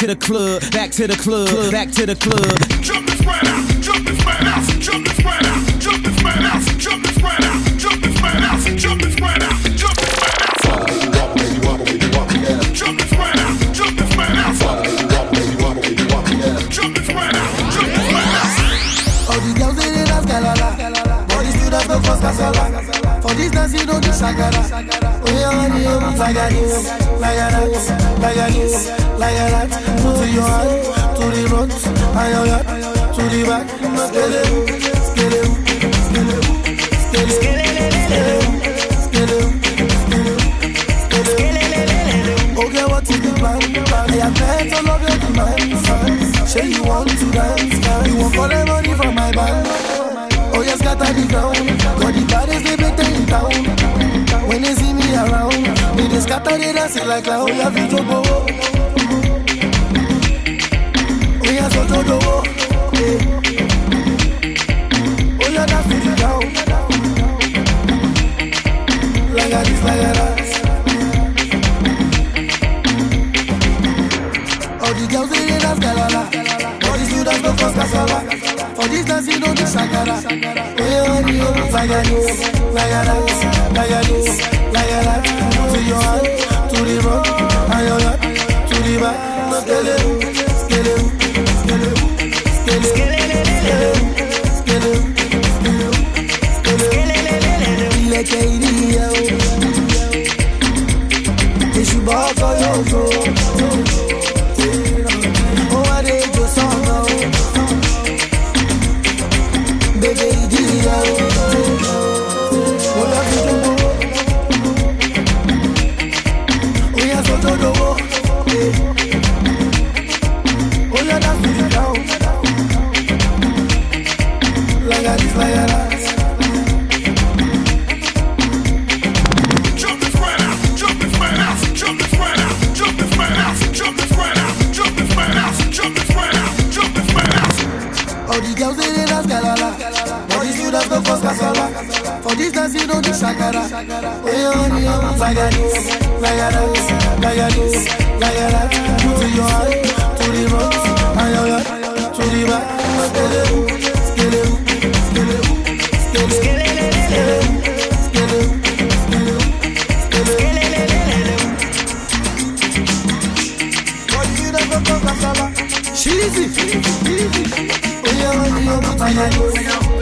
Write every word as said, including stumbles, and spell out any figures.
to the club, back to the club, back to the club. Jump and spread out, jump and spread out, jump and spread out, jump and spread out, jump and spread out, jump and spread out, jump and spread out, jump and spread out. Baby wobble, baby wobble, yeah. Jump and spread out, jump and spread out. Baby wobble, baby wobble, baby wobble, yeah. Jump and spread out, jump and spread out. All the girls they dey dance galala, all the students no cause casala. For this dance you don't need shakara. Oh yeah, honey, like a this, like a that, like a this, like a that. To your hand, to the front, and your hand, to the back. Skele, skele, skele, skele, skele, skele, skele. Okay, what is the plan? I have met all of your demands. Say you want to dance, you want all the money from my band. Oh yes, scatter the ground. Got the baddest they better in town. When they see me around, they just scatter they dance like clown. Oh yeah, video go. Oh yeah, so do do. Oh yeah, that's the ground. Like a this, like a that. All the girls they dance galala. All the students go cause casala. For this dance you don't need shakara. Oh yeah, honey, like a this, like a that, like a this, like a that. To your hand, to the front, and your hand, to the back. Skele, skele, skele, skele, skele, skele, skele. Like a idiot. It's your boss or your soul. Oh, I did your song now. Baby, idiot. Oh, I did your song. Oh, yeah, so do do. Oh, yeah, that's the down. Like a this, like a that. For this dance you don't need shakara. Oh yeah, honey, like a this, like a that, like a this, like a that. To your hand, to the front, and your hand, to the back. Skele, skele, skele, skele, skele, skele, skele. For this dance don't cause casala. Cheesy, cheesy. Oh yeah, honey, like a this.